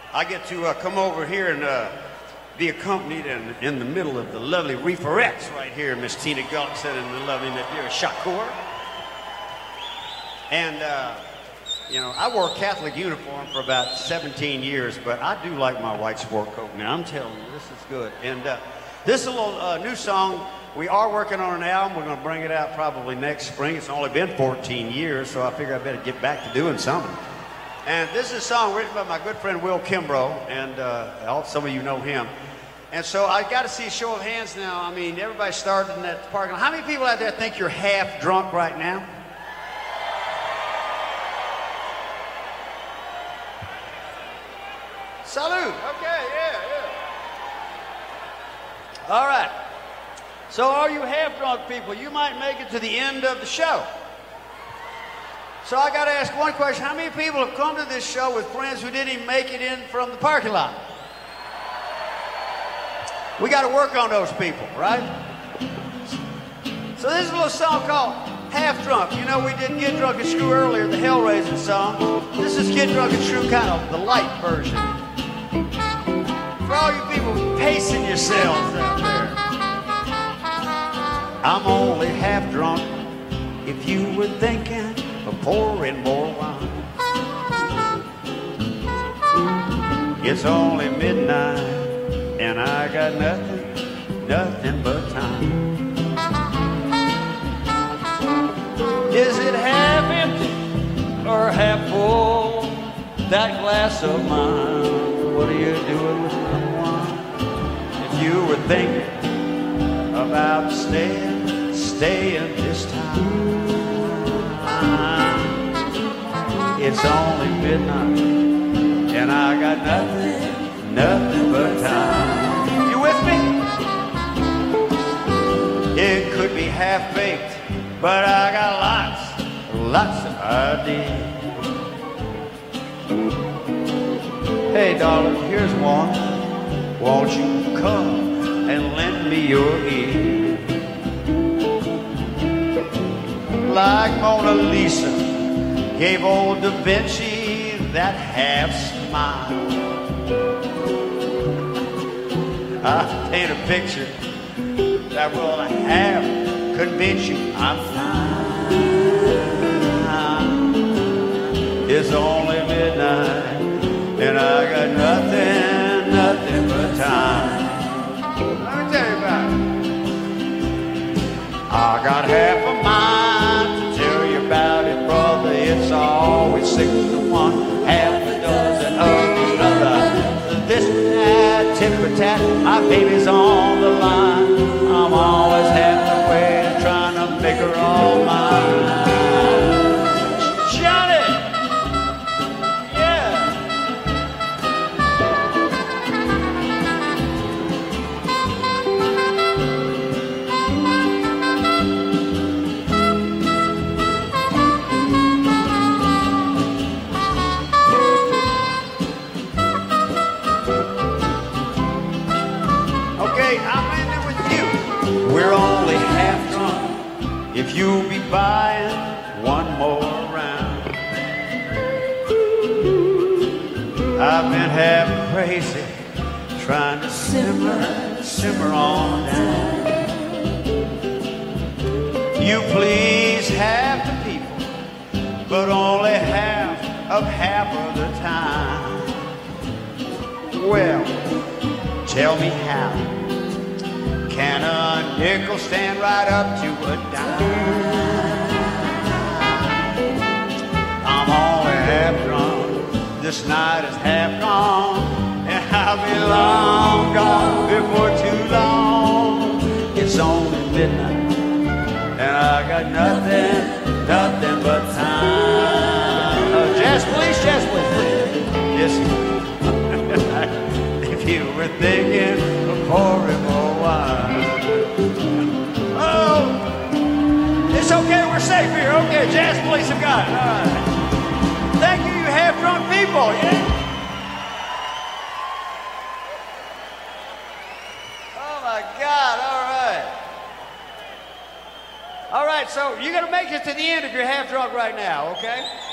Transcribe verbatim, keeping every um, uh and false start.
I get to uh, come over here and uh, be accompanied in, in the middle of the lovely Reeferettes right here, Miss Tina Gullickson and the lovely Nadira Shakur. And, uh, you know, I wore a Catholic uniform for about seventeen years, but I do like my white sport coat now. I'm telling you, this is good. And uh, this is a little uh, new song. We are working on an album. We're going to bring it out probably next spring. It's only been fourteen years, so I figure I better get back to doing something. And this is a song written by my good friend Will Kimbrough, and uh, some of you know him. And so I got to see a show of hands now. I mean, everybody started in that parking lot. How many people out there think you're half drunk right now? Salute. Okay, yeah, yeah. All right. So all you half-drunk people, you might make it to the end of the show. So I got to ask one question. How many people have come to this show with friends who didn't even make it in from the parking lot? We got to work on those people, right? So this is a little song called Half Drunk. You know, we did Get Drunk and Screw earlier, the Hellraiser song. This is Get Drunk and Screw, kind of the light version. For all you people pacing yourselves out there. I'm only half drunk if you were thinking of pouring more wine. It's only midnight and I got nothing, nothing but time. Is it half empty or half full, that glass of mine? What are you doing with my wine? If you were thinking about staying, staying this time, it's only midnight and I got nothing, nothing but time. You with me? It could be half-baked, but I got lots, lots of ideas. Hey darling, here's one. Won't you come and lend me your ear? Like Mona Lisa gave old Da Vinci that half smile, I paint a picture that will half convince you I'm fine. It's only midnight and I got nothing, nothing but time. Let me tell you about it. I got half a mind to tell you about it, brother. It's always six to one, half a dozen of another. This and that, tit for tat, my baby's on the line. I'm always half the way trying to make her all mine. If you'll be buying one more round, I've been half crazy trying to simmer, simmer on down. You please half the people, but only half of half of the time. Well, tell me how can a nickel stand right up to a dime? I'm only half drunk, this night is half gone, and I'll be long gone before too long. It's only midnight, and I got nothing, nothing but time. Oh, jazz please, jazz please, please. Yes. If you were thinking of pouring more wine. Oh, it's okay, we're safe here. Okay, jazz police have got it. All right. Thank you, you half-drunk people, yeah? Oh my God, all right. All right, so you're gonna make it to the end if you're half-drunk right now, okay?